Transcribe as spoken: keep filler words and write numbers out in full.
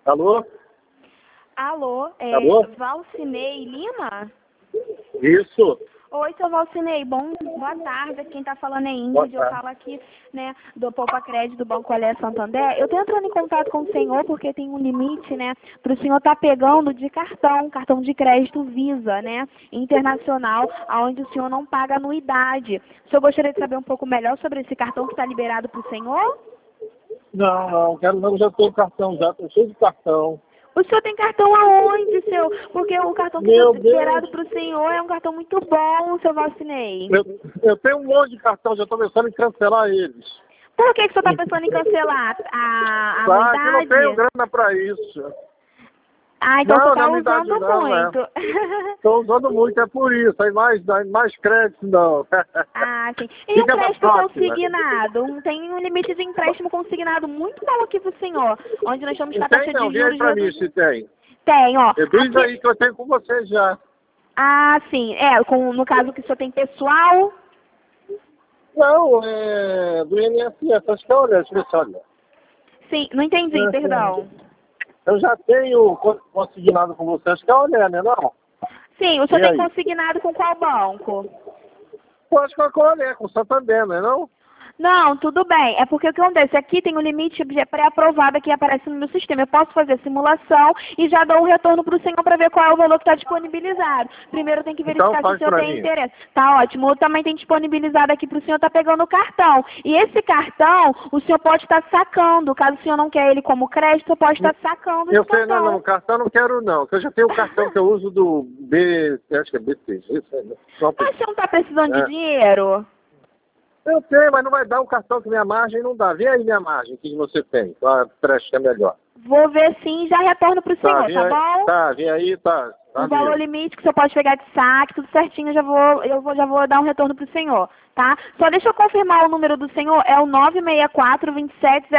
Alô? Alô, é Alô? Valcinei Lima? Isso. Oi, seu Valcinei, bom, boa tarde. Quem está falando é Ingrid, eu falo aqui, né, do Poupa Crédito do Banco Alé Santander. Eu estou entrando em contato com o senhor porque tem um limite, né, para o senhor estar pegando de cartão, cartão de crédito Visa, né, internacional, onde o senhor não paga anuidade. O senhor gostaria de saber um pouco melhor sobre esse cartão que está liberado para o senhor? Não, não, quero não, já tenho cartão, já estou cheio de cartão. O senhor tem cartão aonde, seu? Porque o cartão que Meu foi liberado Deus, para o senhor é um cartão muito bom, seu Valcinei. eu, eu tenho um monte de cartão, já estou pensando em cancelar eles. Por que, que o senhor está pensando em cancelar a, a Tá, que eu não tenho anuidade? grana para isso. Ah, então o senhor Não, está não me dá usando não, é. muito. Estou usando muito, é por isso, aí mais, mais crédito não. Ah, sim. E um Fica mais crédito fácil, né? consignado? Um, tem um limite de empréstimo consignado muito bom aqui para o senhor, onde nós estamos com a Não taxa tem não, de vem aí juros para mim reduzida. se tem. Tem, ó. Eu diz Aqui... aí que eu tenho com você já. Ah, sim. É, com, no caso que o senhor tem pessoal. Não, é do I N S S, acho que é olha, deixa eu ver se olha. Sim, não entendi, perdão. Eu já tenho consignado com você, acho que é olha, né não? Sim, o senhor E tem aí? consignado com qual banco? Eu acho que é com a Olé, com o Santander, não é não? Não, tudo bem. É porque o que acontece? Aqui tem um limite pré-aprovado que aparece no meu sistema. Eu posso fazer a simulação e já dou um retorno para o senhor para ver qual é o valor que está disponibilizado. Primeiro tem que Então verificar se o faz senhor pra tem mim. interesse. Tá ótimo. Eu também tenho disponibilizado aqui para o senhor estar pegando o cartão. E esse cartão, o senhor pode estar sacando. Caso o senhor não quer ele como crédito, o senhor pode estar sacando Eu esse sei, não, cartão. não, cartão não quero não, que eu já tenho o cartão que eu uso do B, acho que é B T G, isso aí, né? Mas o senhor não está precisando de É. dinheiro? Eu tenho, mas não vai dar o cartão que minha margem não dá. Vê aí minha margem, o que você tem, qual trecho que é melhor. Vou ver sim e já retorno para o Tá, senhor, vem tá aí, bom? tá, vem aí, tá. O valor Valeu. limite que você pode pegar de saque, tudo certinho, eu já vou, eu vou, já vou dar um retorno pro senhor, tá? Só deixa eu confirmar o número do senhor, é o nove seis quatro, dois sete zero